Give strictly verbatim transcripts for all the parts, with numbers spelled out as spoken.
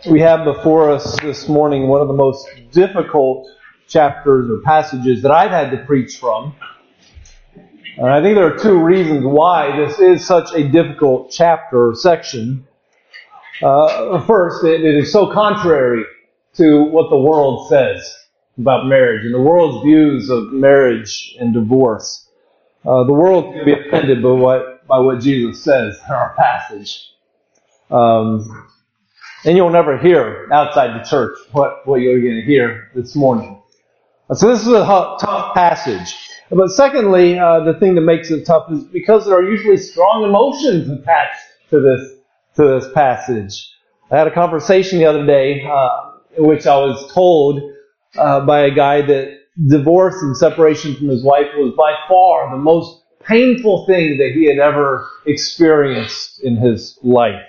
We have before us this morning one of the most difficult chapters or passages that I've had to preach from. And I think there are two reasons why this is such a difficult chapter or section. Uh, first, it, it is so contrary to what the world says about marriage and the world's views of marriage and divorce. Uh, the world can be offended by what, by what Jesus says in our passage. Um, And you'll never hear outside the church what, what you're going to hear this morning. So this is a tough passage. But secondly, uh, the thing that makes it tough is because there are usually strong emotions attached to this to this passage. I had a conversation the other day uh, in which I was told uh, by a guy that divorce and separation from his wife was by far the most painful thing that he had ever experienced in his life.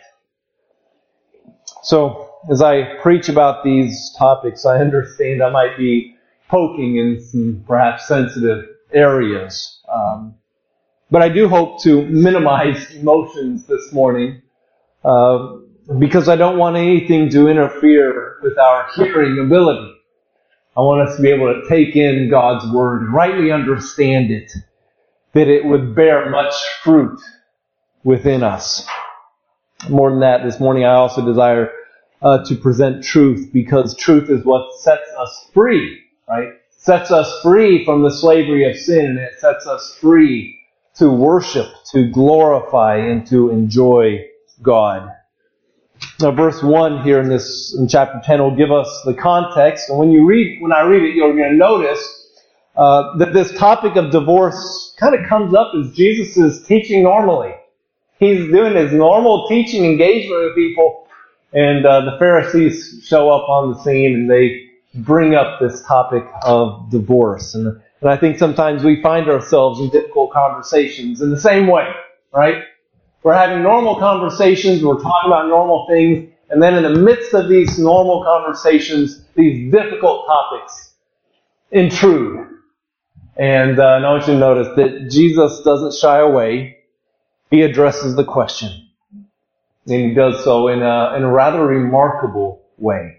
So, as I preach about these topics, I understand I might be poking in some perhaps sensitive areas. Um, but I do hope to minimize emotions this morning uh, because I don't want anything to interfere with our hearing ability. I want us to be able to take in God's Word and rightly understand it, that it would bear much fruit within us. More than that, this morning I also desire uh, to present truth, because truth is what sets us free, right? Sets us free from the slavery of sin, and it sets us free to worship, to glorify, and to enjoy God. Now, verse one here in this in chapter ten will give us the context, and when you read, when I read it, you're going to notice uh, that this topic of divorce kind of comes up as Jesus is teaching normally. He's doing his normal teaching engagement with people, and uh, the Pharisees show up on the scene and they bring up this topic of divorce. And, and I think sometimes we find ourselves in difficult conversations in the same way, right? We're having normal conversations, we're talking about normal things, and then in the midst of these normal conversations, these difficult topics intrude. And uh, I want you to notice that Jesus doesn't shy away. He addresses the question. And he does so in a, in a rather remarkable way.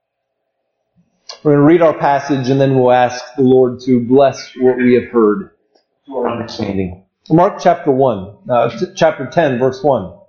We're going to read our passage and then we'll ask the Lord to bless what we have heard to our understanding. Mark chapter one, uh, t- chapter ten, verse one.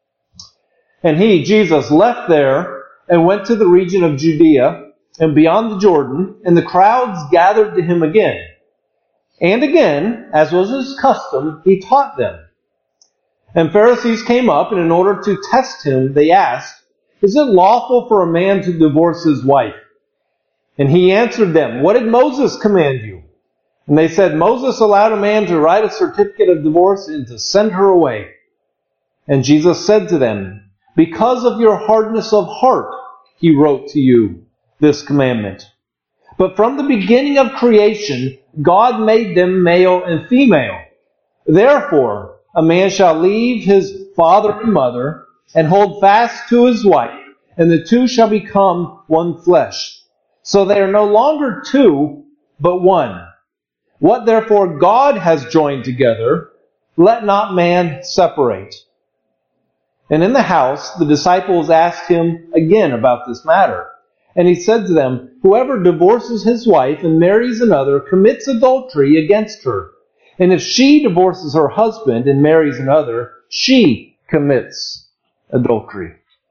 And he, Jesus, left there and went to the region of Judea and beyond the Jordan, and the crowds gathered to him again. And again, as was his custom, he taught them. And Pharisees came up, and in order to test him, they asked, "Is it lawful for a man to divorce his wife?" And he answered them, "What did Moses command you?" And they said, "Moses allowed a man to write a certificate of divorce and to send her away." And Jesus said to them, "Because of your hardness of heart, he wrote to you this commandment. But from the beginning of creation, God made them male and female. Therefore, a man shall leave his father and mother and hold fast to his wife, and the two shall become one flesh. So they are no longer two, but one. What therefore God has joined together, let not man separate." And in the house, the disciples asked him again about this matter. And he said to them, "Whoever divorces his wife and marries another commits adultery against her. And if she divorces her husband and marries another, she commits adultery."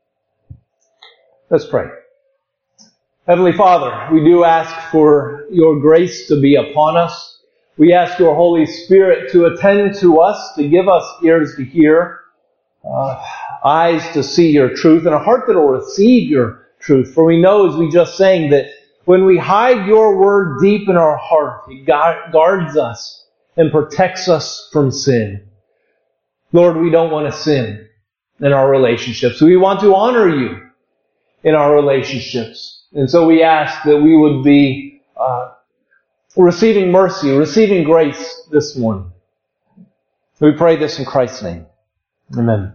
Let's pray. Heavenly Father, we do ask for your grace to be upon us. We ask your Holy Spirit to attend to us, to give us ears to hear, uh, eyes to see your truth, and a heart that will receive your truth. For we know, as we just sang, that when we hide your word deep in our heart, it guards us and protects us from sin. Lord, we don't want to sin in our relationships. We want to honor you in our relationships. And so we ask that we would be uh, receiving mercy, receiving grace this morning. We pray this in Christ's name. Amen.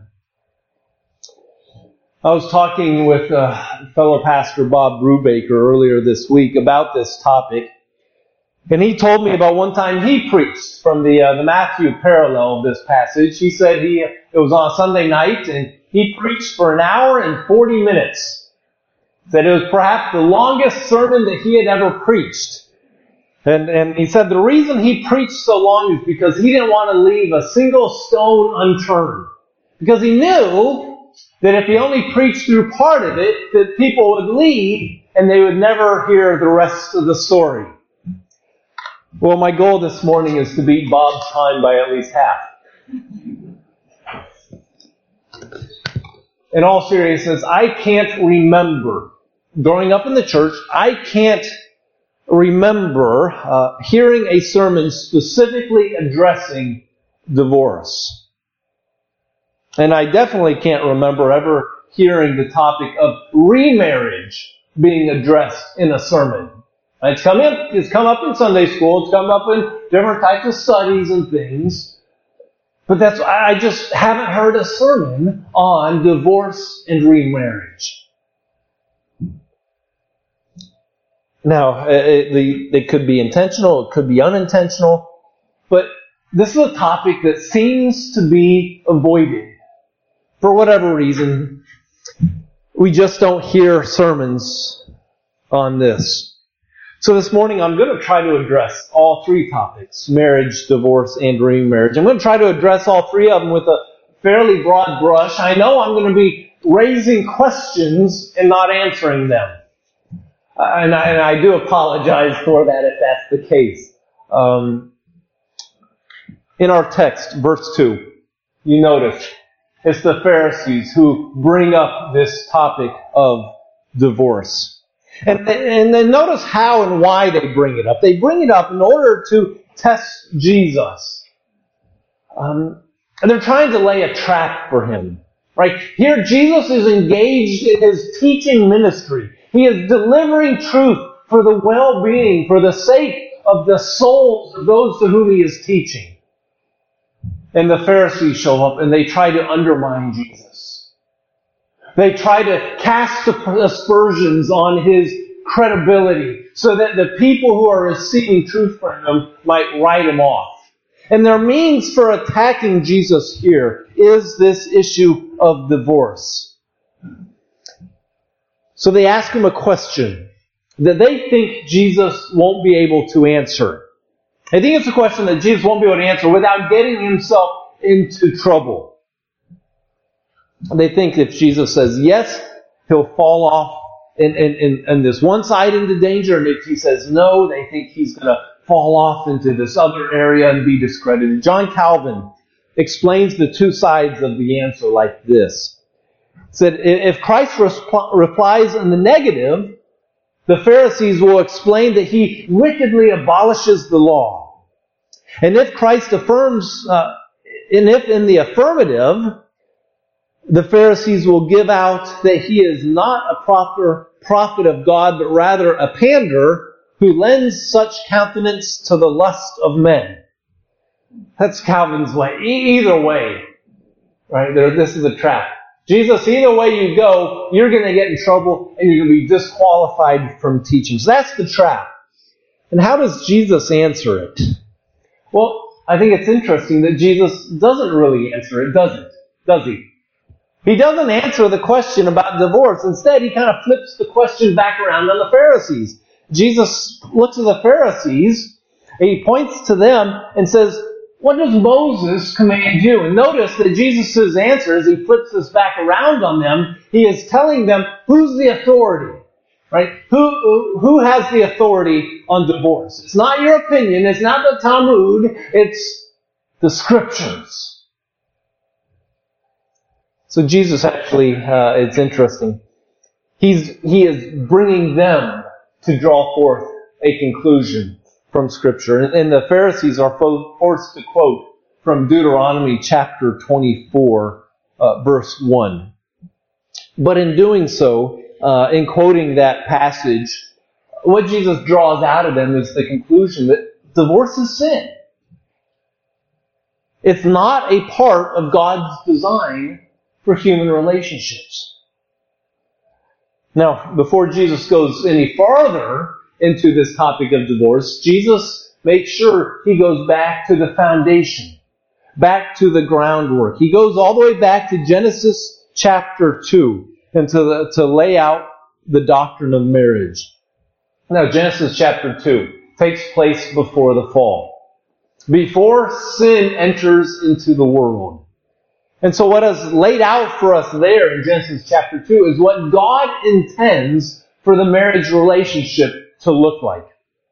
I was talking with uh, fellow pastor Bob Brubaker earlier this week about this topic. And he told me about one time he preached from the uh, the Matthew parallel of this passage. He said he it was on a Sunday night, and he preached for an hour and forty minutes Said it was perhaps the longest sermon that he had ever preached. And, and he said the reason he preached so long is because he didn't want to leave a single stone unturned. Because he knew that if he only preached through part of it, that people would leave and they would never hear the rest of the story. Well, my goal this morning is to beat Bob's time by at least half. In all seriousness, I can't remember, growing up in the church, I can't remember uh, hearing a sermon specifically addressing divorce. And I definitely can't remember ever hearing the topic of remarriage being addressed in a sermon. It's come in, it's come up in Sunday school, it's come up in different types of studies and things. But that's, I just haven't heard a sermon on divorce and remarriage. Now, it, it, it could be intentional, it could be unintentional, but this is a topic that seems to be avoided. For whatever reason, we just don't hear sermons on this. So this morning I'm going to try to address all three topics, marriage, divorce, and remarriage. I'm going to try to address all three of them with a fairly broad brush. I know I'm going to be raising questions and not answering them. Uh, and, I, and I do apologize for that if that's the case. Um, in our text, verse two, you notice it's the Pharisees who bring up this topic of divorce. And, and then notice how and why they bring it up. They bring it up in order to test Jesus. Um, and they're trying to lay a trap for him. Right? Here Jesus is engaged in his teaching ministry. He is delivering truth for the well-being, for the sake of the souls of those to whom he is teaching. And the Pharisees show up and they try to undermine Jesus. They try to cast aspersions on his credibility so that the people who are receiving truth from him might write him off. And their means for attacking Jesus here is this issue of divorce. So they ask him a question that they think Jesus won't be able to answer. I think it's a question that Jesus won't be able to answer without getting himself into trouble. They think if Jesus says yes, he'll fall off in, in, in, in this one side into danger, and if he says no, they think he's going to fall off into this other area and be discredited. John Calvin explains the two sides of the answer like this. He said, if Christ resp- replies in the negative, the Pharisees will explain that he wickedly abolishes the law. And if Christ affirms, uh, and if in the affirmative, the Pharisees will give out that he is not a proper prophet of God, but rather a pander who lends such countenance to the lust of men. That's Calvin's way. E- either way, right? There, this is a trap. Jesus, either way you go, you're going to get in trouble and you're going to be disqualified from teaching. So that's the trap. And how does Jesus answer it? Well, I think it's interesting that Jesus doesn't really answer it, doesn't? Does he? He doesn't answer the question about divorce. Instead, he kind of flips the question back around on the Pharisees. Jesus looks at the Pharisees, and he points to them and says, what does Moses command you? And notice that Jesus' answer, as he flips this back around on them, he is telling them who's the authority. Right? Who, who has the authority on divorce? It's not your opinion. It's not the Talmud. It's the Scriptures. So Jesus actually, uh, it's interesting. He's, he is bringing them to draw forth a conclusion from Scripture. And, and the Pharisees are forced to quote from Deuteronomy chapter twenty-four, uh, verse one. But in doing so, uh, in quoting that passage, what Jesus draws out of them is the conclusion that divorce is sin. It's not a part of God's design for human relationships. Now, before Jesus goes any farther into this topic of divorce, Jesus makes sure he goes back to the foundation, back to the groundwork. He goes all the way back to Genesis chapter two and to, the, to lay out the doctrine of marriage. Now, Genesis chapter two takes place before the fall, before sin enters into the world. And so what is laid out for us there in Genesis chapter two is what God intends for the marriage relationship to look like.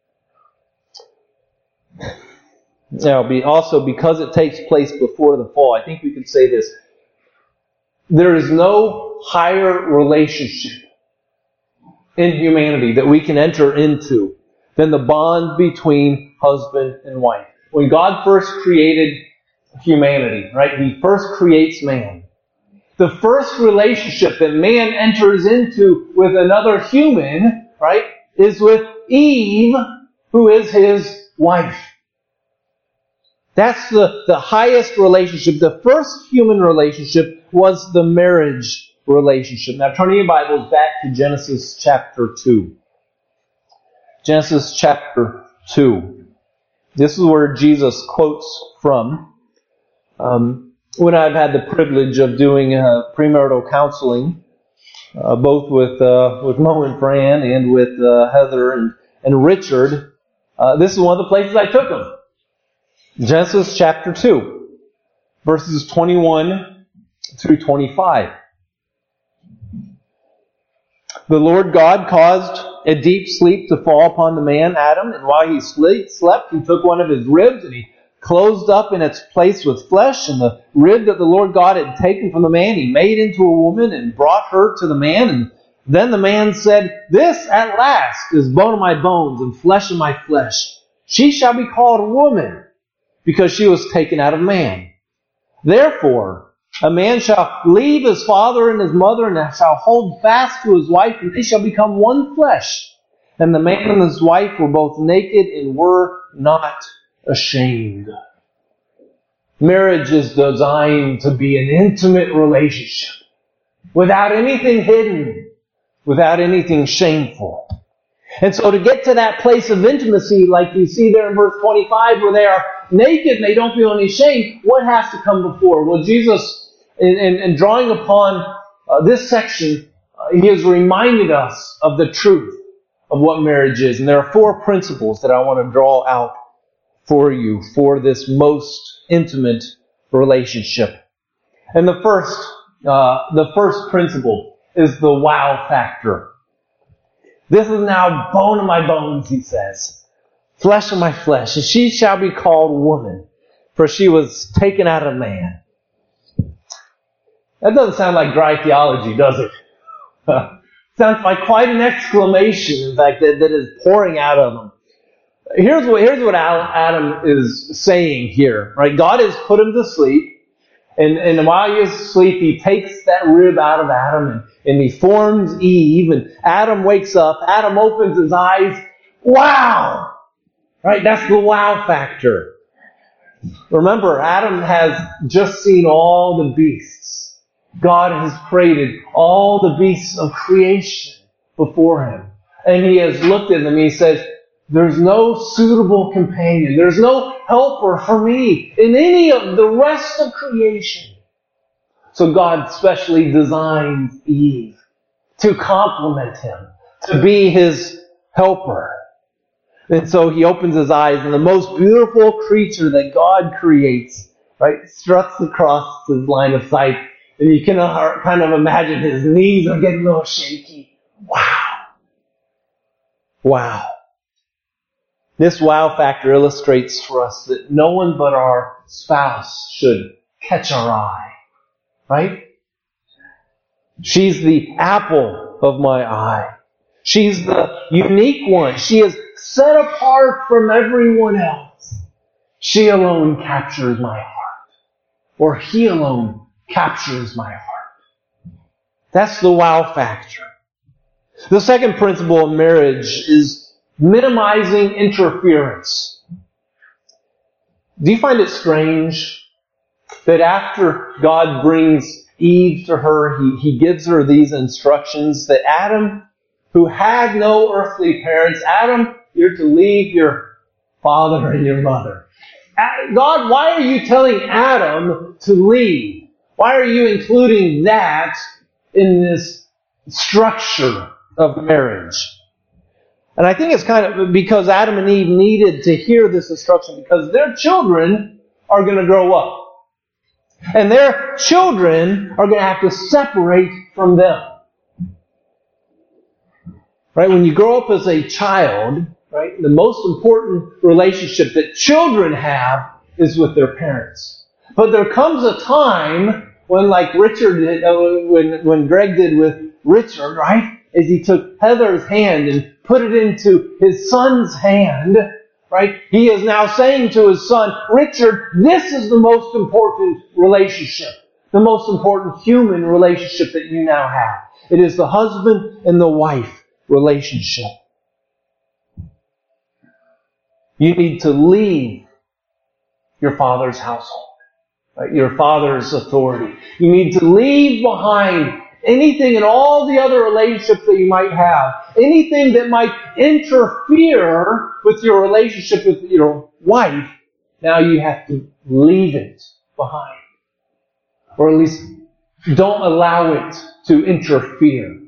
Now, be also because it takes place before the fall, I think we can say this. There is no higher relationship in humanity that we can enter into than the bond between husband and wife. When God first created humanity, right, He first creates man. The first relationship that man enters into with another human, right, is with Eve, who is his wife. That's the, the highest relationship. The first human relationship was the marriage relationship. Now turn your Bibles back to Genesis chapter two. Genesis chapter two. This is where Jesus quotes from. Um, when I've had the privilege of doing uh, premarital counseling, uh, both with uh, with Mo and Fran and with uh, Heather and, and Richard, uh, this is one of the places I took them. Genesis chapter two, verses twenty-one through twenty-five. The Lord God caused a deep sleep to fall upon the man, Adam, and while he slept, he took one of his ribs and he closed up in its place with flesh, and the rib that the Lord God had taken from the man, he made into a woman and brought her to the man. And then the man said, "This at last is bone of my bones and flesh of my flesh. She shall be called woman, because she was taken out of man. Therefore, a man shall leave his father and his mother, and shall hold fast to his wife, and they shall become one flesh. And the man and his wife were both naked and were not ashamed." Marriage is designed to be an intimate relationship, without anything hidden, without anything shameful. And so to get to that place of intimacy, like you see there in verse twenty-five, where they are naked and they don't feel any shame, what has to come before? Well, Jesus, in, in, in drawing upon uh, this section, uh, He has reminded us of the truth of what marriage is. And there are four principles that I want to draw out for you for this most intimate relationship. And the first, uh, the first principle is the wow factor. This is now bone of my bones, He says, flesh of my flesh, and she shall be called woman, for she was taken out of man. That doesn't sound like dry theology, does it? Sounds like quite an exclamation, in fact, that, that is pouring out of them. Here's what, here's what Adam is saying here, right? God has put him to sleep, and, and while he is asleep, He takes that rib out of Adam, and, and He forms Eve, and Adam wakes up, Adam opens his eyes, wow! Right? That's the wow factor. Remember, Adam has just seen all the beasts. God has created all the beasts of creation before him. And he has looked at them and he says, "There's no suitable companion. There's no helper for me in any of the rest of creation." So God specially designs Eve to complement him, to be his helper. And so he opens his eyes, and the most beautiful creature that God creates, right, struts across his line of sight. And you can kind of imagine his knees are getting a little shaky. Wow. Wow. This wow factor illustrates for us that no one but our spouse should catch our eye. Right? She's the apple of my eye. She's the unique one. She is set apart from everyone else. She alone captures my heart. Or he alone captures my heart. That's the wow factor. The second principle of marriage is minimizing interference. Do you find it strange that after God brings Eve to her, he, he gives her these instructions that Adam, who had no earthly parents, Adam, you're to leave your father and your mother. God, why are you telling Adam to leave? Why are you including that in this structure of marriage. And I think it's kind of because Adam and Eve needed to hear this instruction because their children are going to grow up. And their children are going to have to separate from them. Right? When you grow up as a child, right, the most important relationship that children have is with their parents. But there comes a time when, like Richard did, uh, when, when Greg did with Richard, right? As he took Heather's hand and put it into his son's hand, right? He is now saying to his son, Richard, this is the most important relationship, the most important human relationship that you now have. It is the husband and the wife relationship. You need to leave your father's household, right? Your father's authority. You need to leave behind anything and all the other relationships that you might have, anything that might interfere with your relationship with your wife, now you have to leave it behind. Or at least don't allow it to interfere.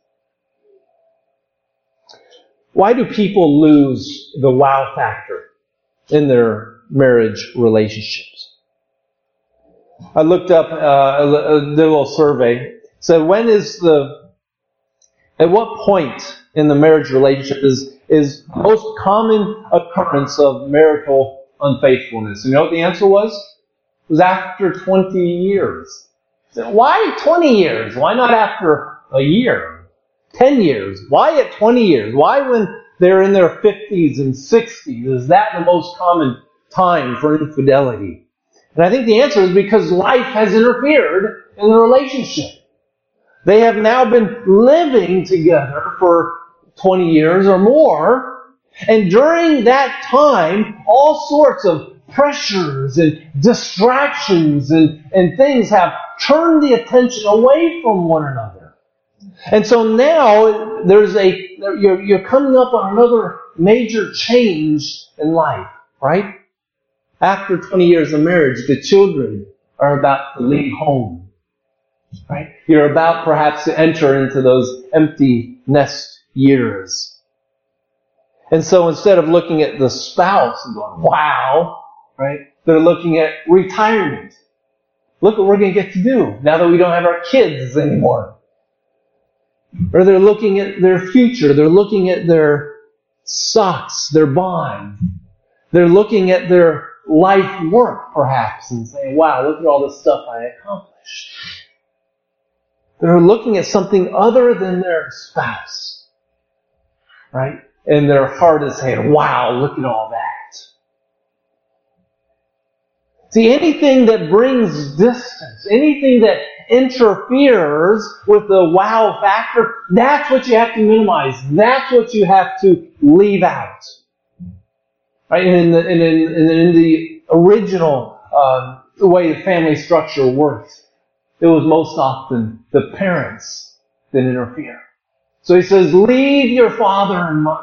Why do people lose the wow factor in their marriage relationships? I looked up uh, a, a little survey. So when is the, at what point in the marriage relationship is, is the most common occurrence of marital unfaithfulness? You know what the answer was? It was after twenty years. So why twenty years? Why not after a year? ten years? Why at twenty years? Why when they're in their fifties and sixties? Is that the most common time for infidelity? And I think the answer is because life has interfered in the relationship. They have now been living together for twenty years or more, and during that time, all sorts of pressures and distractions and, and things have turned the attention away from one another. And so now there's a you're, you're coming up on another major change in life, right? After twenty years of marriage, the children are about to leave home. Right? You're about perhaps to enter into those empty nest years. And so instead of looking at the spouse and going, wow, right? They're looking at retirement. Look what we're going to get to do now that we don't have our kids anymore. Or they're looking at their future. They're looking at their stocks, their bonds. They're looking at their life work, perhaps, and saying, wow, look at all the stuff I accomplished. They're looking at something other than their spouse. Right? And their heart is saying, wow, look at all that. See, anything that brings distance, anything that interferes with the wow factor, that's what you have to minimize. That's what you have to leave out. Right? And in the, and in, and in the original uh, way the family structure works, it was most often the parents that interfere. So he says, leave your father and mother.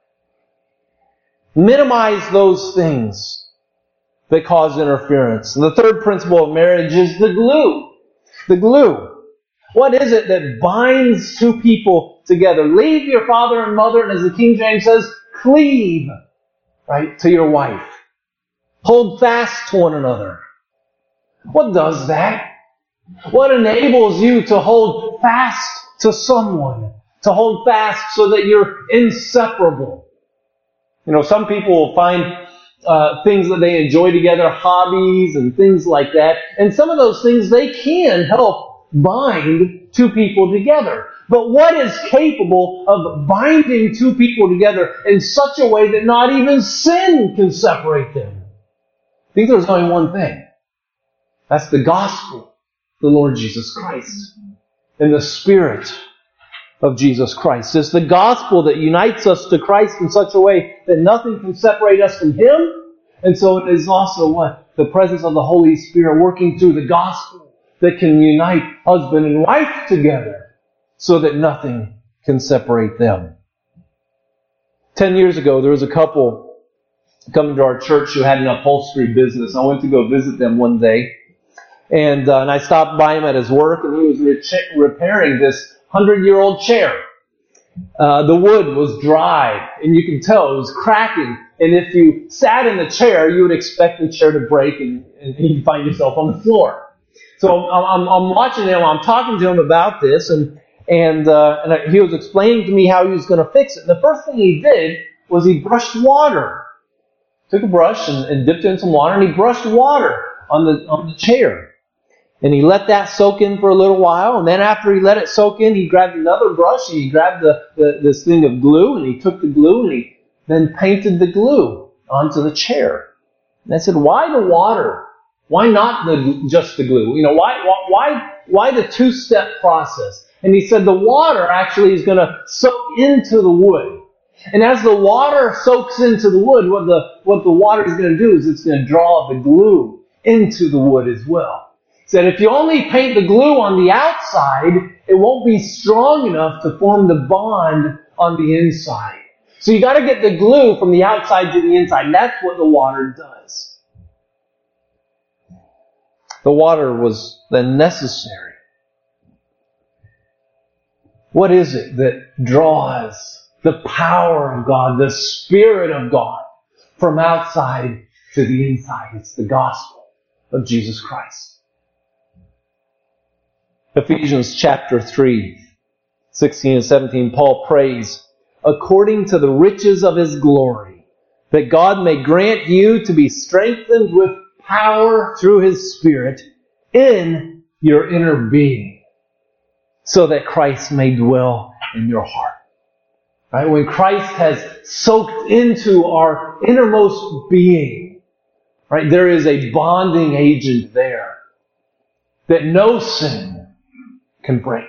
Minimize those things that cause interference. And the third principle of marriage is the glue. The glue. What is it that binds two people together? Leave your father and mother, and as the King James says, cleave, right, to your wife. Hold fast to one another. What does that? What enables you to hold fast to someone? To hold fast so that you're inseparable. You know, some people will find uh, things that they enjoy together, hobbies and things like that. And some of those things, they can help bind two people together. But what is capable of binding two people together in such a way that not even sin can separate them? I think there's only one thing. That's the gospel. The Lord Jesus Christ and the Spirit of Jesus Christ. It's the gospel that unites us to Christ in such a way that nothing can separate us from Him. And so it is also what? The presence of the Holy Spirit working through the gospel that can unite husband and wife together so that nothing can separate them. Ten years ago, there was a couple coming to our church who had an upholstery business. I went to go visit them one day. And, uh, and I stopped by him at his work, and he was re- repairing this hundred-year-old chair. uh, the wood was dry, and you can tell it was cracking. And if you sat in the chair, you would expect the chair to break, and, and you'd find yourself on the floor. So I'm, I'm, I'm watching him. I'm talking to him about this, and and uh, and he was explaining to me how he was going to fix it. And the first thing he did was he brushed water. Took a brush and, and dipped it in some water, and he brushed water on the on the chair. And he let that soak in for a little while, and then after he let it soak in, he grabbed another brush, and he grabbed the, the this thing of glue, and he took the glue, and he then painted the glue onto the chair. And I said, why the water? Why not the just the glue? You know, why why why the two-step process? And he said the water actually is going to soak into the wood. And as the water soaks into the wood, what the what the water is going to do is it's going to draw the glue into the wood as well. He said if you only paint the glue on the outside, it won't be strong enough to form the bond on the inside. So you got to get the glue from the outside to the inside. And that's what the water does. The water was then necessary. What is it that draws the power of God, the Spirit of God, from outside to the inside? It's the gospel of Jesus Christ. Ephesians chapter three, sixteen and seventeen, Paul prays, according to the riches of His glory, that God may grant you to be strengthened with power through His Spirit in your inner being, so that Christ may dwell in your heart. Right? When Christ has soaked into our innermost being, right, there is a bonding agent there that no sin can break.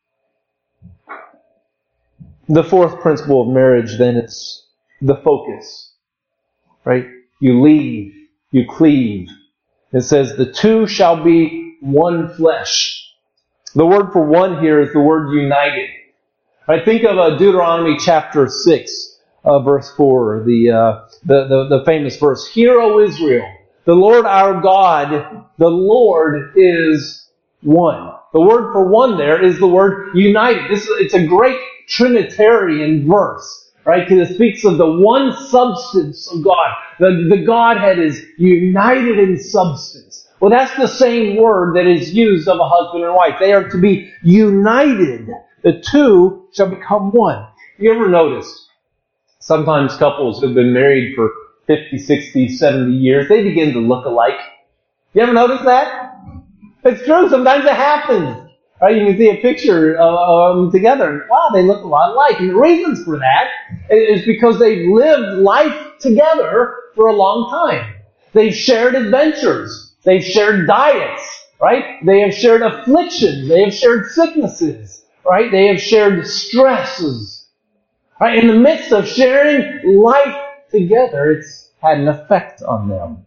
The fourth principle of marriage, then, is the focus. Right? You leave, you cleave. It says, the two shall be one flesh. The word for one here is the word united. Right? Think of uh, Deuteronomy chapter six, uh, verse four, the, uh, the, the, the famous verse. Hear, O Israel, the Lord our God, the Lord is one. The word for one there is the word united. This, it's a great Trinitarian verse, right? Because it speaks of the one substance of God. The, the Godhead is united in substance. Well, that's the same word that is used of a husband and wife. They are to be united. The two shall become one. You ever noticed sometimes couples who've been married for fifty, sixty, seventy years, they begin to look alike? You ever notice that? It's true. Sometimes it happens. Right? You can see a picture of them together, and wow, they look a lot alike. And the reasons for that is because they've lived life together for a long time. They've shared adventures. They've shared diets. Right? They have shared afflictions. They have shared sicknesses. Right? They have shared stresses. Right? In the midst of sharing life together, it's had an effect on them.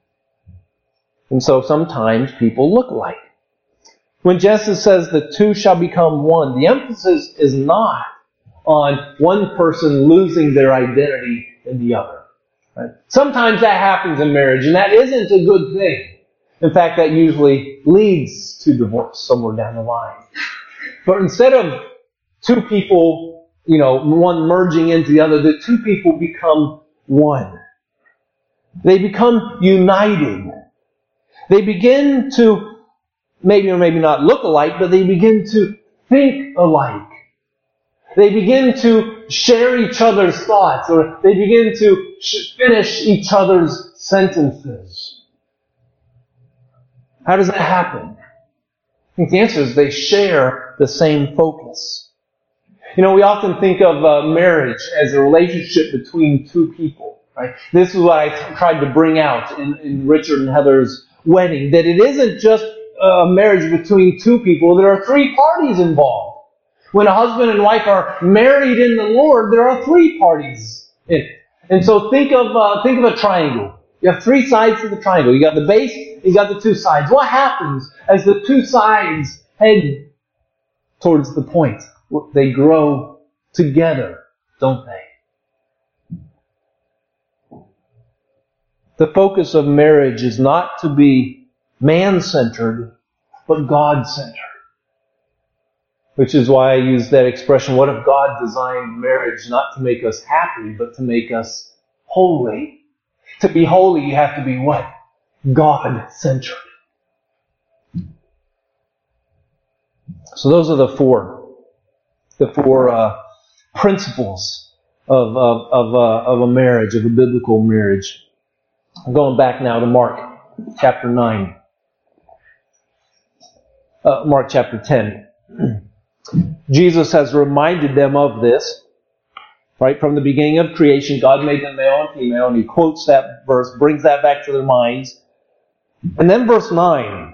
And so sometimes people look alike. When Genesis says the two shall become one, the emphasis is not on one person losing their identity in the other. Right? Sometimes that happens in marriage, and that isn't a good thing. In fact, that usually leads to divorce somewhere down the line. But instead of two people, you know, one merging into the other, the two people become one. They become united. They begin to, maybe or maybe not look alike, but they begin to think alike. They begin to share each other's thoughts, or they begin to finish each other's sentences. How does that happen? I think the answer is they share the same focus. You know, we often think of uh, marriage as a relationship between two people. Right? This is what I t- tried to bring out in, in Richard and Heather's wedding, that it isn't just a marriage between two people. There are three parties involved. When a husband and wife are married in the Lord, there are three parties in it. And so think of uh, think of a triangle. You have three sides to the triangle. You got the base, you got the two sides. What happens as the two sides head towards the point? They grow together, don't they? The focus of marriage is not to be man-centered, but God-centered. Which is why I use that expression, what if God designed marriage not to make us happy, but to make us holy? To be holy, you have to be what? God-centered. So those are the four, the four uh, principles of of of, uh, of a marriage, of a biblical marriage. I'm going back now to Mark chapter nine, uh, Mark chapter ten. Jesus has reminded them of this, right? From the beginning of creation, God made them male and female, and he quotes that verse, brings that back to their minds. And then verse nine,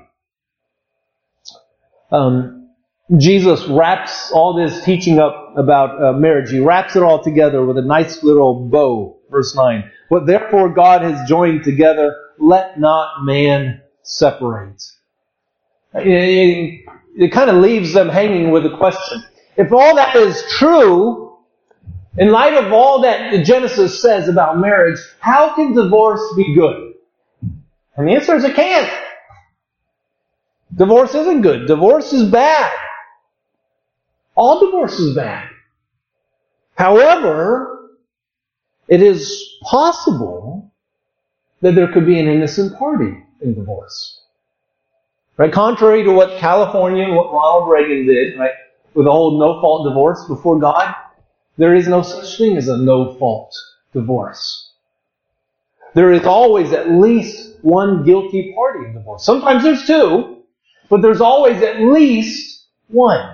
um, Jesus wraps all this teaching up about uh, marriage. He wraps it all together with a nice little bow. Verse nine, what therefore God has joined together, let not man separate. It, it kind of leaves them hanging with a question. If all that is true, in light of all that Genesis says about marriage, how can divorce be good? And the answer is it can't. Divorce isn't good. Divorce is bad. All divorce is bad. However, it is possible that there could be an innocent party in divorce. Right? Contrary to what California and what Ronald Reagan did, right, with the whole no-fault divorce before God, there is no such thing as a no-fault divorce. There is always at least one guilty party in divorce. Sometimes there's two, but there's always at least one.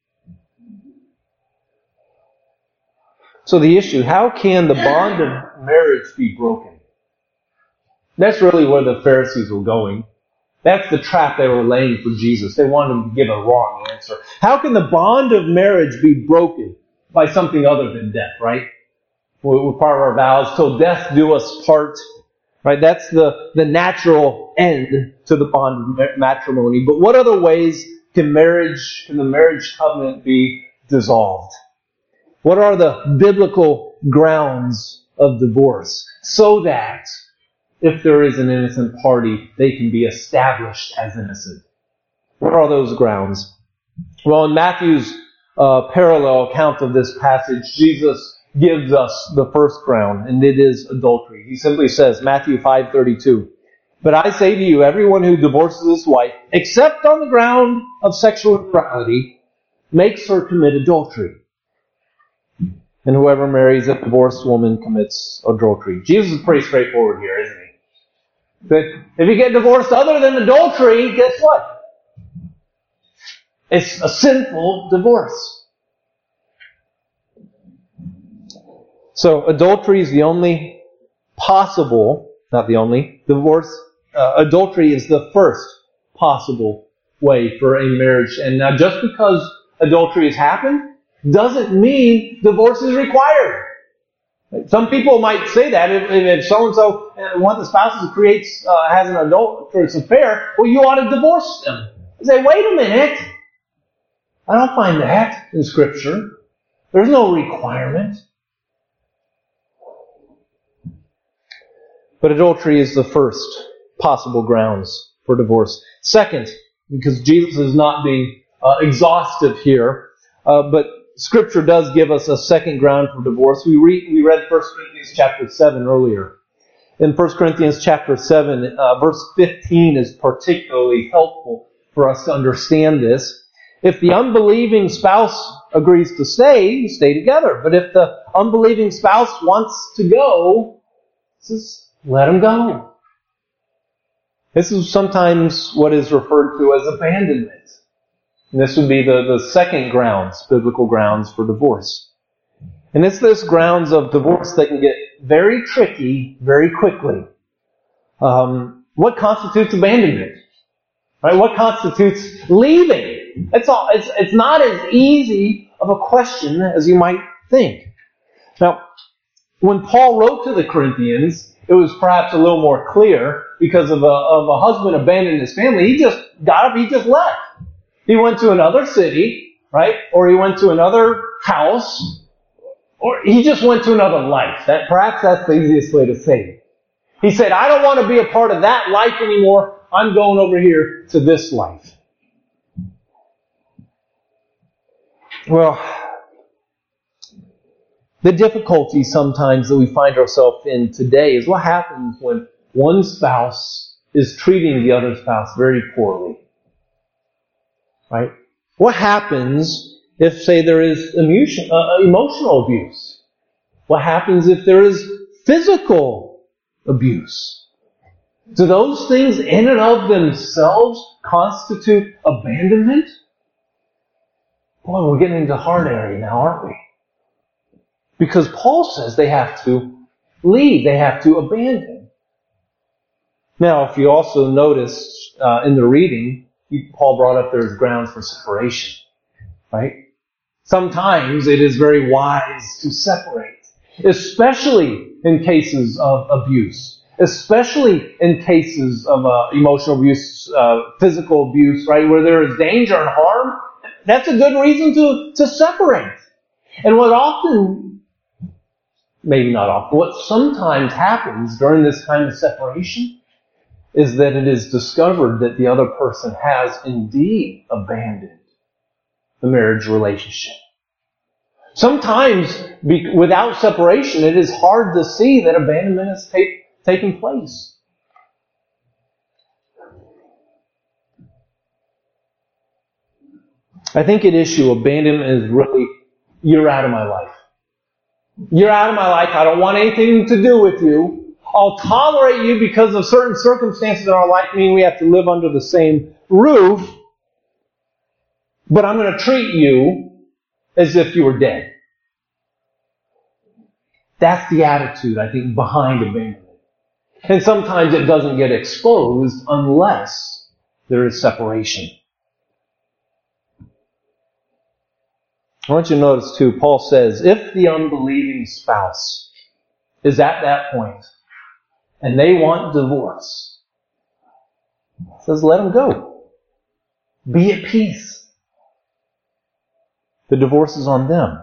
So the issue, how can the bond of marriage be broken? That's really where the Pharisees were going. That's the trap they were laying for Jesus. They wanted him to give a wrong answer. How can the bond of marriage be broken by something other than death, right? We're part of our vows, till death do us part. Right? That's the, the natural end to the bond of matrimony. But what other ways can marriage, can the marriage covenant be dissolved? What are the biblical grounds of divorce? So that if there is an innocent party, they can be established as innocent. What are those grounds? Well, in Matthew's uh, parallel account of this passage, Jesus gives us the first ground, and it is adultery. He simply says, Matthew five thirty-two, but I say to you, everyone who divorces his wife, except on the ground of sexual immorality, makes her commit adultery. And whoever marries a divorced woman commits adultery. Jesus is pretty straightforward here, isn't he? But if you get divorced other than adultery, guess what? It's a sinful divorce. So adultery is the only possible, not the only, divorce, uh, adultery is the first possible way for a marriage. And now just because adultery has happened, doesn't mean divorce is required. Some people might say that if, if so-and-so, one of the spouses creates, uh, has an adulterous affair, well, you ought to divorce them. I say, wait a minute. I don't find that in Scripture. There's no requirement. But adultery is the first possible grounds for divorce. Second, because Jesus is not being uh, exhaustive here, uh, but Scripture does give us a second ground for divorce. We read we read First Corinthians chapter seven earlier. In First Corinthians chapter seven, uh, verse fifteen is particularly helpful for us to understand this. If the unbelieving spouse agrees to stay, you stay together. But if the unbelieving spouse wants to go, just let him go. This is sometimes what is referred to as abandonment. And this would be the, the second grounds, biblical grounds for divorce. And it's this grounds of divorce that can get very tricky very quickly. Um, what constitutes abandonment? Right? What constitutes leaving? It's all. It's it's not as easy of a question as you might think. Now, when Paul wrote to the Corinthians, it was perhaps a little more clear because of a of a husband abandoning his family. He just got up. He just left. He went to another city, right? Or he went to another house, or he just went to another life. That perhaps that's the easiest way to say it. He said, I don't want to be a part of that life anymore. I'm going over here to this life. Well, the difficulty sometimes that we find ourselves in today is what happens when one spouse is treating the other spouse very poorly. Right? What happens if, say, there is emotion, uh, emotional abuse? What happens if there is physical abuse? Do those things in and of themselves constitute abandonment? Boy, we're getting into the hard area now, aren't we? Because Paul says they have to leave, they have to abandon. Now, if you also notice uh, in the reading, Paul brought up there's grounds for separation, right? Sometimes it is very wise to separate, especially in cases of abuse, especially in cases of uh, emotional abuse, uh, physical abuse, right, where there is danger and harm. That's a good reason to, to separate. And what often, maybe not often, what sometimes happens during this kind of separation is that it is discovered that the other person has indeed abandoned the marriage relationship. Sometimes, be, without separation, it is hard to see that abandonment has take, taken place. I think at issue, abandonment is really, you're out of my life. You're out of my life. I don't want anything to do with you. I'll tolerate you because of certain circumstances in our life, meaning we have to live under the same roof. But I'm going to treat you as if you were dead. That's the attitude, I think, behind abandonment. And sometimes it doesn't get exposed unless there is separation. I want you to notice too, Paul says, if the unbelieving spouse is at that point and they want divorce, he says, let them go. Be at peace. The divorce is on them.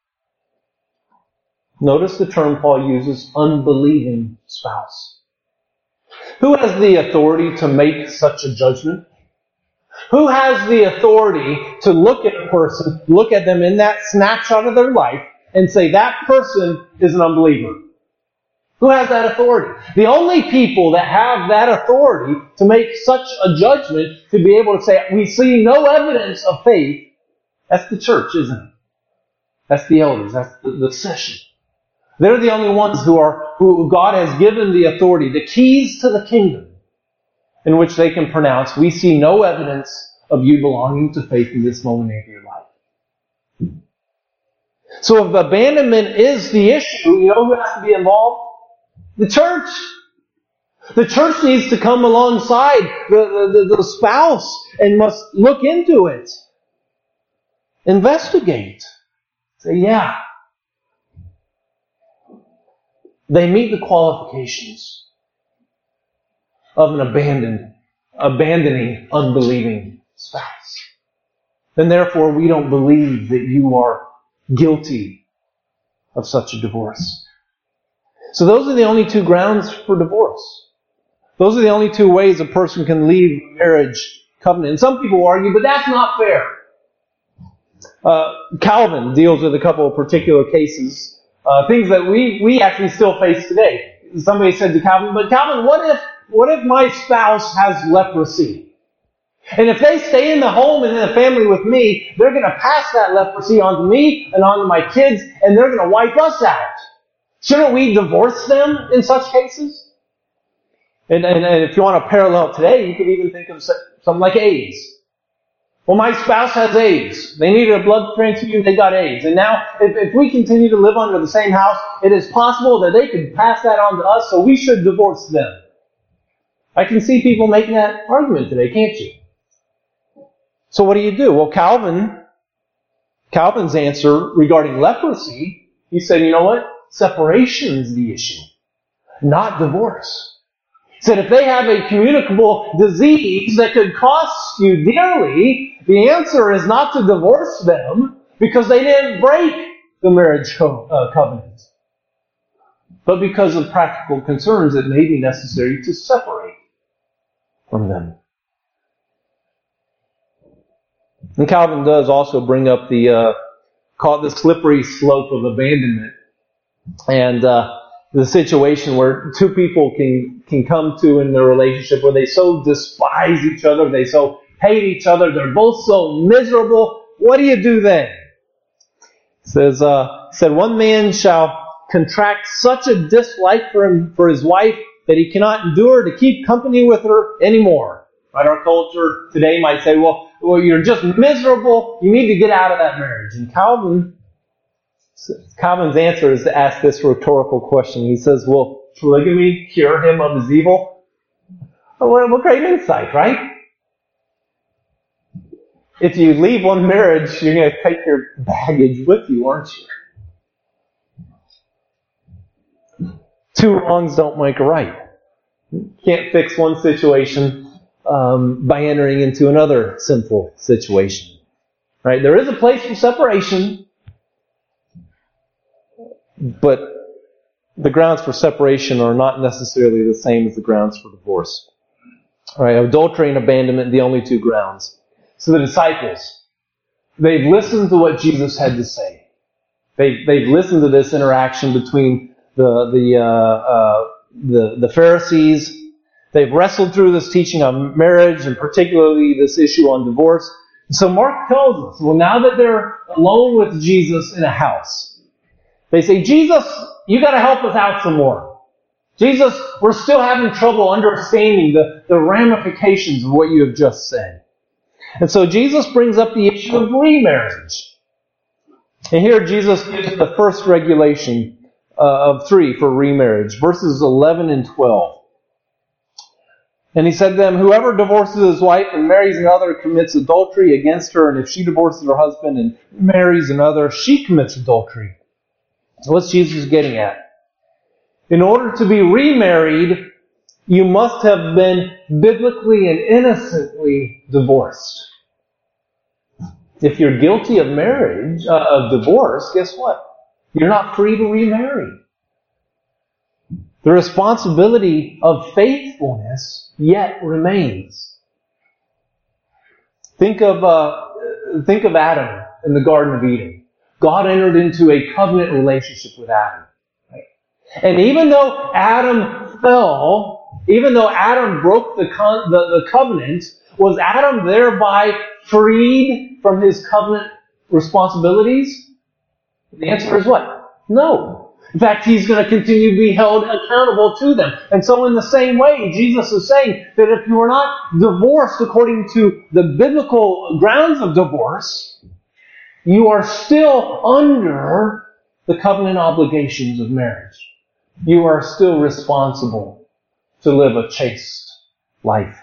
Notice the term Paul uses, unbelieving spouse. Who has the authority to make such a judgment? Who has the authority to look at a person, look at them in that snapshot of their life, and say that person is an unbeliever? Who has that authority? The only people that have that authority to make such a judgment, to be able to say, we see no evidence of faith, that's the church, isn't it? That's the elders, that's the, the session. They're the only ones who are, who God has given the authority, the keys to the kingdom, in which they can pronounce, we see no evidence of you belonging to faith in this moment of your life. So if abandonment is the issue, you know who has to be involved? The church. The church needs to come alongside the, the, the spouse and must look into it. Investigate. Say, yeah. They meet the qualifications of an abandoned, abandoning, unbelieving spouse. And therefore, we don't believe that you are guilty of such a divorce. So those are the only two grounds for divorce. Those are the only two ways a person can leave marriage covenant. And some people argue, but that's not fair. Uh, Calvin deals with a couple of particular cases, uh, things that we, we actually still face today. Somebody said to Calvin, but Calvin, what if What if my spouse has leprosy? And if they stay in the home and in the family with me, they're going to pass that leprosy on to me and on to my kids, and they're going to wipe us out. Shouldn't we divorce them in such cases? And, and, and if you want to parallel today, you could even think of something like AIDS. Well, my spouse has AIDS. They needed a blood transfusion, they got AIDS. And now, if, if we continue to live under the same house, it is possible that they could pass that on to us, so we should divorce them. I can see people making that argument today, can't you? So what do you do? Well, Calvin, Calvin's answer regarding leprosy, he said, you know what? Separation is the issue, not divorce. He said if they have a communicable disease that could cost you dearly, the answer is not to divorce them because they didn't break the marriage co- uh, covenant, but because of practical concerns it may be necessary to separate from them. And Calvin does also bring up the uh, call it the slippery slope of abandonment. And uh, the situation where two people can, can come to in their relationship where they so despise each other, they so hate each other, they're both so miserable. What do you do then? It says, uh, said, one man shall contract such a dislike for him, for his wife, that he cannot endure to keep company with her anymore. Right? Our culture today might say, well, well, you're just miserable. You need to get out of that marriage. And Calvin, Calvin's answer is to ask this rhetorical question. He says, will polygamy cure him of his evil? Well, what great insight, right? If you leave one marriage, you're going to take your baggage with you, aren't you? Two wrongs don't make a right. You can't fix one situation um, by entering into another sinful situation. Right? There is a place for separation, but the grounds for separation are not necessarily the same as the grounds for divorce. All right, adultery and abandonment, the only two grounds. So the disciples, they've listened to what Jesus had to say. They've, they've listened to this interaction between the the uh, uh, the the Pharisees. They've wrestled through this teaching on marriage and particularly this issue on divorce. So Mark tells us, well, now that they're alone with Jesus in a house, they say, Jesus, you got to help us out some more. Jesus, we're still having trouble understanding the, the ramifications of what you have just said. And so Jesus brings up the issue of remarriage. And here Jesus gives the first regulation uh, of three for remarriage, verses eleven and twelve. And he said to them, whoever divorces his wife and marries another commits adultery against her, and if she divorces her husband and marries another, she commits adultery. So what's Jesus getting at? In order to be remarried, you must have been biblically and innocently divorced. If you're guilty of marriage, uh, of divorce, guess what? You're not free to remarry. The responsibility of faithfulness yet remains. Think of uh, think of Adam in the Garden of Eden. God entered into a covenant relationship with Adam. Right? And even though Adam fell, even though Adam broke the, con- the the covenant, was Adam thereby freed from his covenant responsibilities? The answer is what? No. In fact, he's going to continue to be held accountable to them. And so in the same way, Jesus is saying that if you are not divorced according to the biblical grounds of divorce, you are still under the covenant obligations of marriage. You are still responsible to live a chaste life.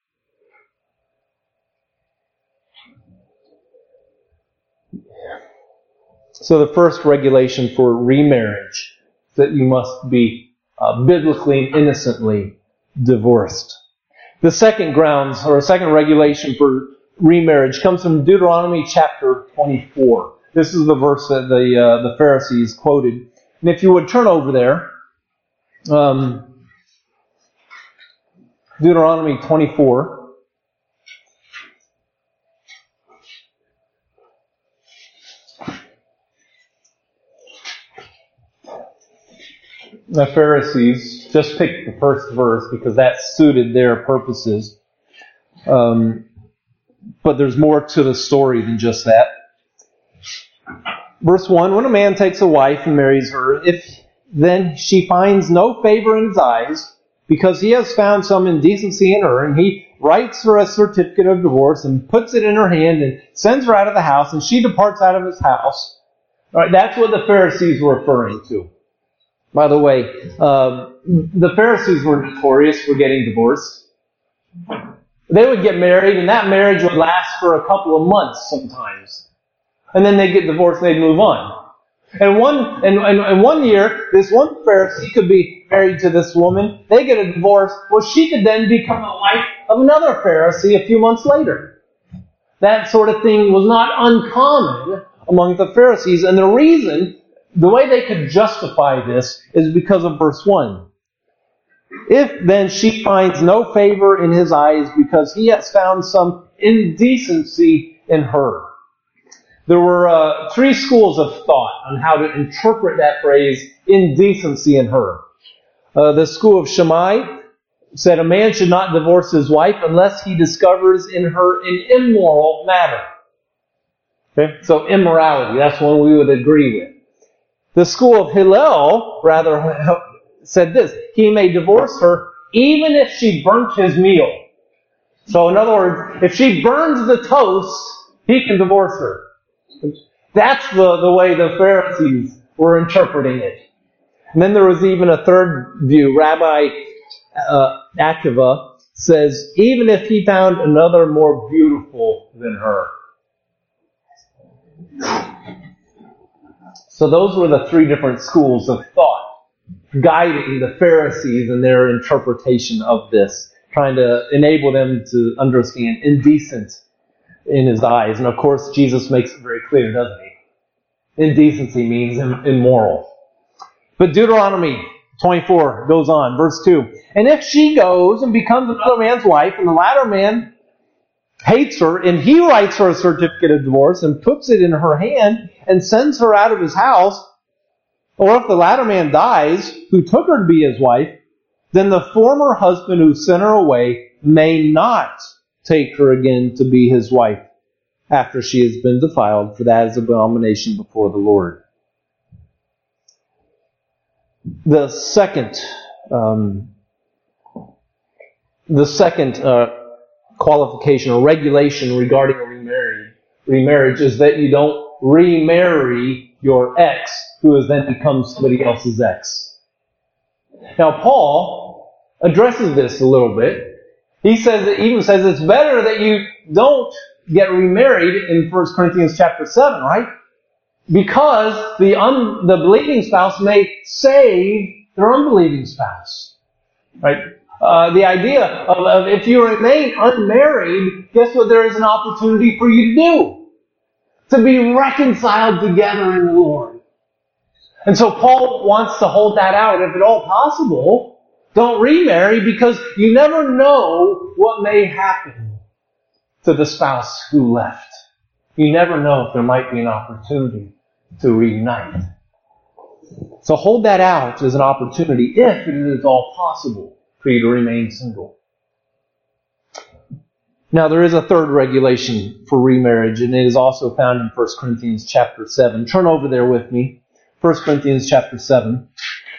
So the first regulation for remarriage is that you must be uh, biblically and innocently divorced. The second grounds, or a second regulation for remarriage, comes from Deuteronomy chapter twenty-four. This is the verse that the uh, the Pharisees quoted. And if you would turn over there, um, Deuteronomy twenty-four. The Pharisees just picked the first verse because that suited their purposes. Um, but there's more to the story than just that. Verse one, when a man takes a wife and marries her, if then she finds no favor in his eyes, because he has found some indecency in her, and he writes her a certificate of divorce and puts it in her hand and sends her out of the house, and she departs out of his house. All right, that's what the Pharisees were referring to. By the way, uh, the Pharisees were notorious for getting divorced. They would get married, and that marriage would last for a couple of months sometimes. And then they'd get divorced and they'd move on. And one, and, and, and one year, this one Pharisee could be married to this woman. They get a divorce. Well, she could then become a wife of another Pharisee a few months later. That sort of thing was not uncommon among the Pharisees. And the reason, the way they could justify this is because of verse one. If then she finds no favor in his eyes because he has found some indecency in her. There were uh, three schools of thought on how to interpret that phrase, indecency in her. Uh, the school of Shammai said a man should not divorce his wife unless he discovers in her an immoral matter. Okay? So immorality, that's one we would agree with. The school of Hillel, rather, said this: he may divorce her even if she burnt his meal. So in other words, if she burns the toast, he can divorce her. That's the, the way the Pharisees were interpreting it. And then there was even a third view. Rabbi uh, Akiva says, even if he found another more beautiful than her. So those were the three different schools of thought guiding the Pharisees in their interpretation of this, trying to enable them to understand indecent in his eyes. And of course, Jesus makes it very clear, doesn't he? Indecency means immoral. But Deuteronomy twenty-four goes on, verse two. And if she goes and becomes another man's wife, and the latter man hates her, and he writes her a certificate of divorce and puts it in her hand and sends her out of his house, or if the latter man dies, who took her to be his wife, then the former husband who sent her away may not take her again to be his wife after she has been defiled, for that is abomination before the Lord. The second, um, the second uh, qualification or regulation regarding a remarriage, remarriage is that you don't remarry your ex, who has then become somebody else's ex. Now, Paul addresses this a little bit. He says, it even says it's better that you don't get remarried in First Corinthians chapter seven, right? Because the un, the believing spouse may save their unbelieving spouse, right? Uh, the idea of, of if you remain unmarried, guess what there is an opportunity for you to do? To be reconciled together in the Lord. And so Paul wants to hold that out, if at all possible. Don't remarry, because you never know what may happen to the spouse who left. You never know if there might be an opportunity to reunite. So hold that out as an opportunity, if it is all possible for you to remain single. Now, there is a third regulation for remarriage, and it is also found in First Corinthians chapter seven. Turn over there with me. First Corinthians chapter seven.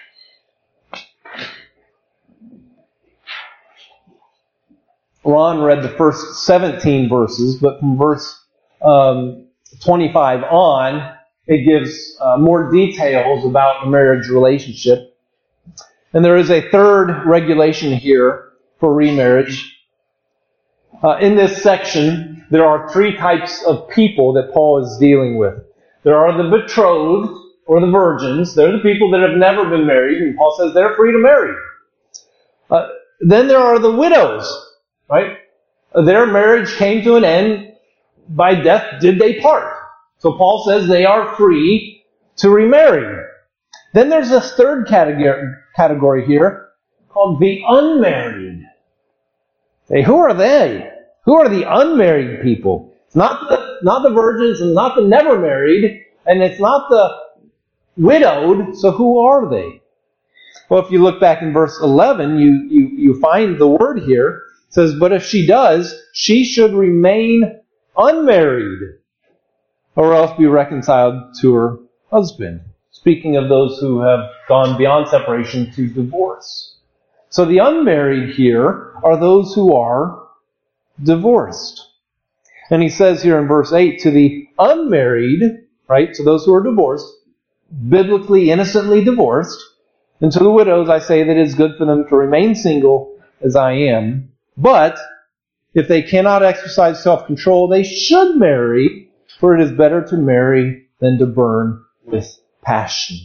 Ron read the first seventeen verses, but from verse um, twenty-five on, it gives uh, more details about the marriage relationship. And there is a third regulation here for remarriage. Uh, in this section, there are three types of people that Paul is dealing with. There are the betrothed, or the virgins. They're the people that have never been married, and Paul says they're free to marry. Uh, then there are the widows, right? Their marriage came to an end. By death did they part. So Paul says they are free to remarry. Then there's this third category, category here called the unmarried. Hey, who are they? Who are the unmarried people? It's not the, not the virgins and not the never married, and it's not the widowed, so who are they? Well, if you look back in verse eleven, you, you, you find the word here. It says, but if she does, she should remain unmarried, or else be reconciled to her husband. Speaking of those who have gone beyond separation to divorce. So the unmarried here are those who are divorced. And he says here in verse eight, to the unmarried, right, to those who are divorced, biblically, innocently divorced, and to the widows I say that it is good for them to remain single as I am. But if they cannot exercise self-control, they should marry, for it is better to marry than to burn with passion.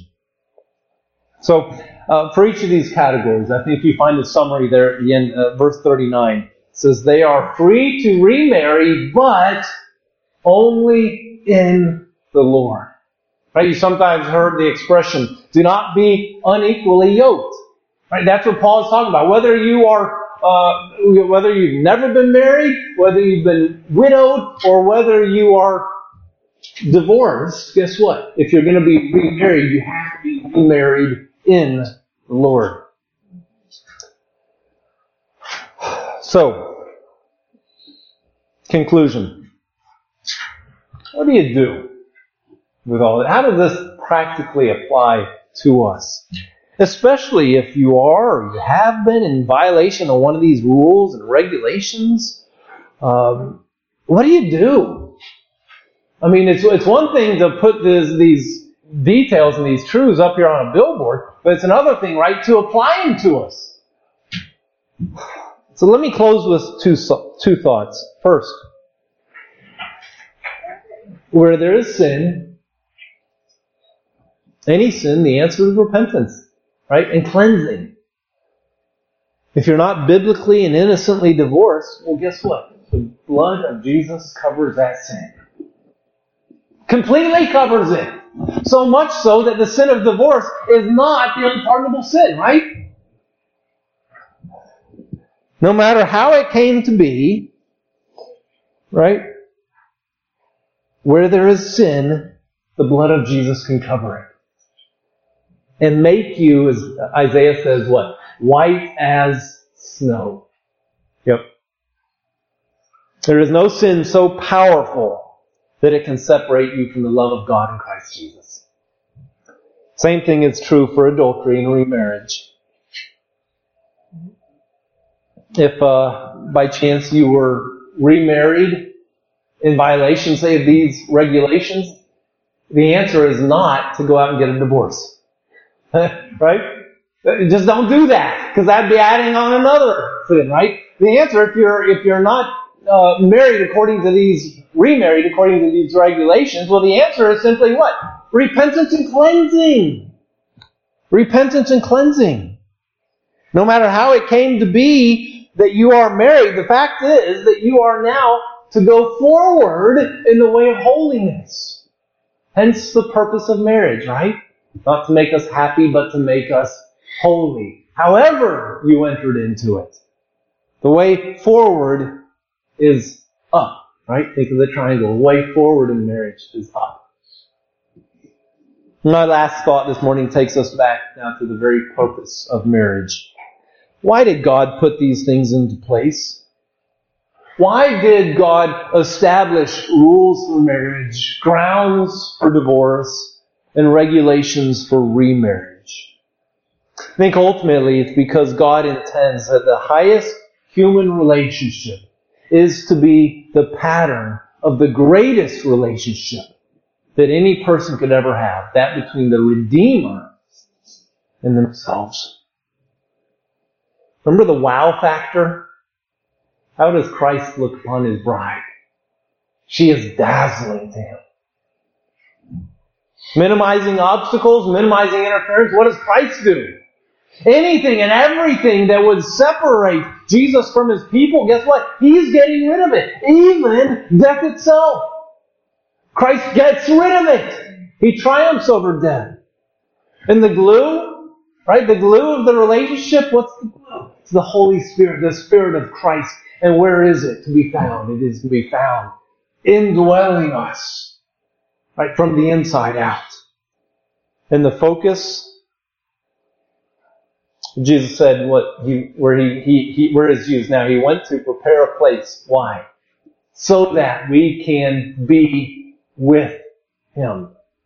So, uh, for each of these categories, I think you find the summary there at the end, uh, verse thirty-nine. It says, they are free to remarry, but only in the Lord. Right? You sometimes heard the expression, do not be unequally yoked. Right? That's what Paul is talking about. Whether you are Uh, whether you've never been married, whether you've been widowed, or whether you are divorced, guess what? If you're going to be remarried, you have to be remarried in the Lord. So, conclusion. What do you do with all that? How does this practically apply to us? Especially if you are or you have been in violation of one of these rules and regulations. Um, what do you do? I mean, it's it's one thing to put this, these details and these truths up here on a billboard, but it's another thing, right, to apply them to us. So let me close with two two thoughts. First, where there is sin, any sin, the answer is repentance, right, and cleansing. If you're not biblically and innocently divorced, well, guess what? The blood of Jesus covers that sin. Completely covers it. So much so that the sin of divorce is not the unpardonable sin, right? No matter how it came to be, right? Where there is sin, the blood of Jesus can cover it. And make you, as Isaiah says, what? White as snow. Yep. There is no sin so powerful that it can separate you from the love of God in Christ Jesus. Same thing is true for adultery and remarriage. If uh, by chance you were remarried in violation, say, of these regulations, the answer is not to go out and get a divorce. Right? Just don't do that, because that'd be adding on another sin, right? The answer, if you're if you're not uh, married according to these, remarried according to these regulations, well, the answer is simply what? Repentance and cleansing. Repentance and cleansing. No matter how it came to be that you are married, the fact is that you are now to go forward in the way of holiness. Hence the purpose of marriage, right? Not to make us happy, but to make us holy. However you entered into it. The way forward is up, right? Think of the triangle. The way forward in marriage is up. My last thought this morning takes us back now to the very purpose of marriage. Why did God put these things into place? Why did God establish rules for marriage, grounds for divorce, and regulations for remarriage? I think ultimately it's because God intends that the highest human relationship is to be the pattern of the greatest relationship that any person could ever have, that between the Redeemer and themselves. Remember the wow factor? How does Christ look upon His bride? She is dazzling to Him. Minimizing obstacles, minimizing interference. What does Christ do? Anything and everything that would separate Jesus from His people, guess what? He's getting rid of it. Even death itself. Christ gets rid of it. He triumphs over death. And the glue, right? The glue of the relationship, what's the glue? It's the Holy Spirit, the Spirit of Christ. And where is it to be found? It is to be found indwelling us, right, from the inside out. And the focus, Jesus said what he, where he, he, he, where is used now? He went to prepare a place. Why? So that we can be with Him.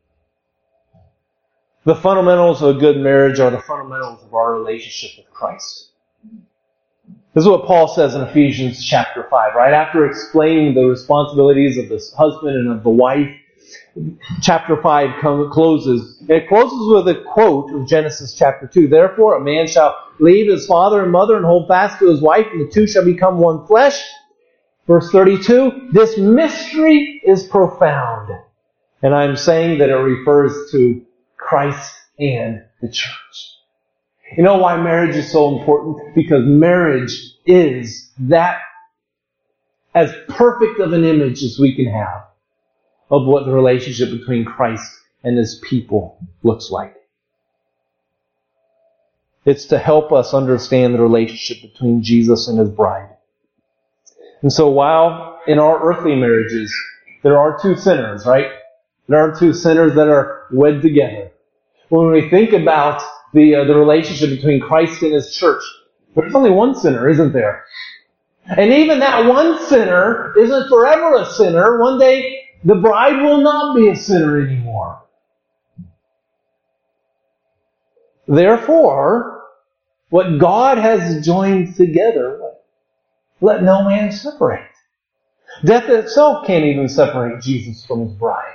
The fundamentals of a good marriage are the fundamentals of our relationship with Christ. This is what Paul says in Ephesians chapter five, right after explaining the responsibilities of the husband and of the wife. Chapter five come, closes. It closes with a quote of Genesis chapter two. Therefore, a man shall leave his father and mother and hold fast to his wife, and the two shall become one flesh. Verse thirty-two, this mystery is profound. And I'm saying that it refers to Christ and the church. You know why marriage is so important? Because marriage is that as perfect of an image as we can have of what the relationship between Christ and His people looks like. It's to help us understand the relationship between Jesus and His bride. And so while in our earthly marriages there are two sinners, right? There are two sinners that are wed together. When we think about the uh, the relationship between Christ and His church, there's only one sinner, isn't there? And even that one sinner isn't forever a sinner. One day, the bride will not be a sinner anymore. Therefore, what God has joined together, let no man separate. Death itself can't even separate Jesus from His bride.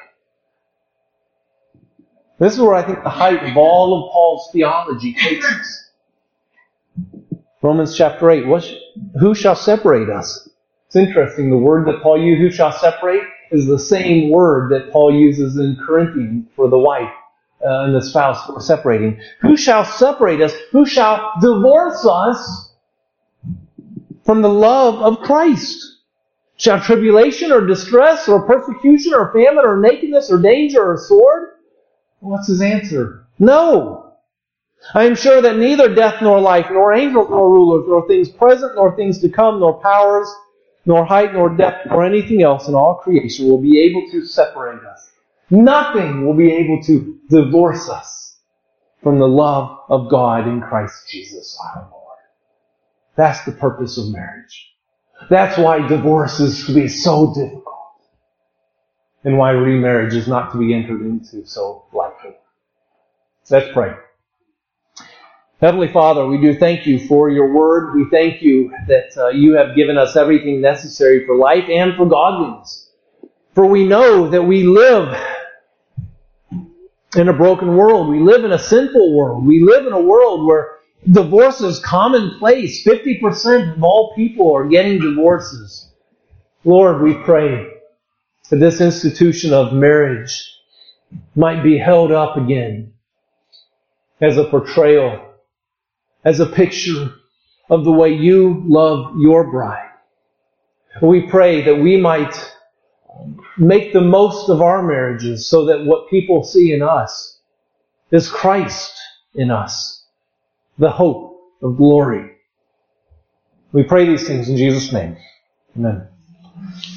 This is where I think the height of all of Paul's theology takes us. Romans chapter eight. What, who shall separate us? It's interesting. The word that Paul used, who shall separate, is the same word that Paul uses in Corinthians for the wife uh, and the spouse for separating. Who shall separate us? Who shall divorce us from the love of Christ? Shall tribulation or distress or persecution or famine or nakedness or danger or sword? What's his answer? No. I am sure that neither death nor life, nor angels nor rulers, nor things present nor things to come, nor powers, nor height nor depth, nor anything else in all creation will be able to separate us. Nothing will be able to divorce us from the love of God in Christ Jesus our Lord. That's the purpose of marriage. That's why divorce is to be so difficult. And why remarriage is not to be entered into so lightly. Let's pray. Heavenly Father, we do thank You for Your Word. We thank You that uh, You have given us everything necessary for life and for godliness. For we know that we live in a broken world. We live in a sinful world. We live in a world where divorce is commonplace. fifty percent of all people are getting divorces. Lord, we pray that this institution of marriage might be held up again as a portrayal, as a picture of the way You love Your bride. We pray that we might make the most of our marriages so that what people see in us is Christ in us, the hope of glory. We pray these things in Jesus' name. Amen.